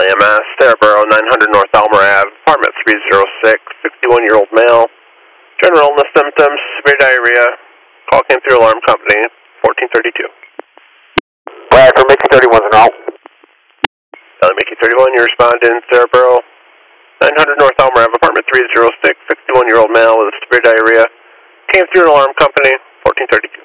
EMS, Saraboro, 900 North Elmer Ave, apartment 306, 61-year-old male. General illness symptoms, severe diarrhea. Call came through alarm company, 1432. Brad, for Mickey 31's an out. Mickey 31, you respond in Saraboro, 900 North Elmer Ave, apartment 306, 61-year-old male with severe diarrhea. Came through an alarm company, 1432.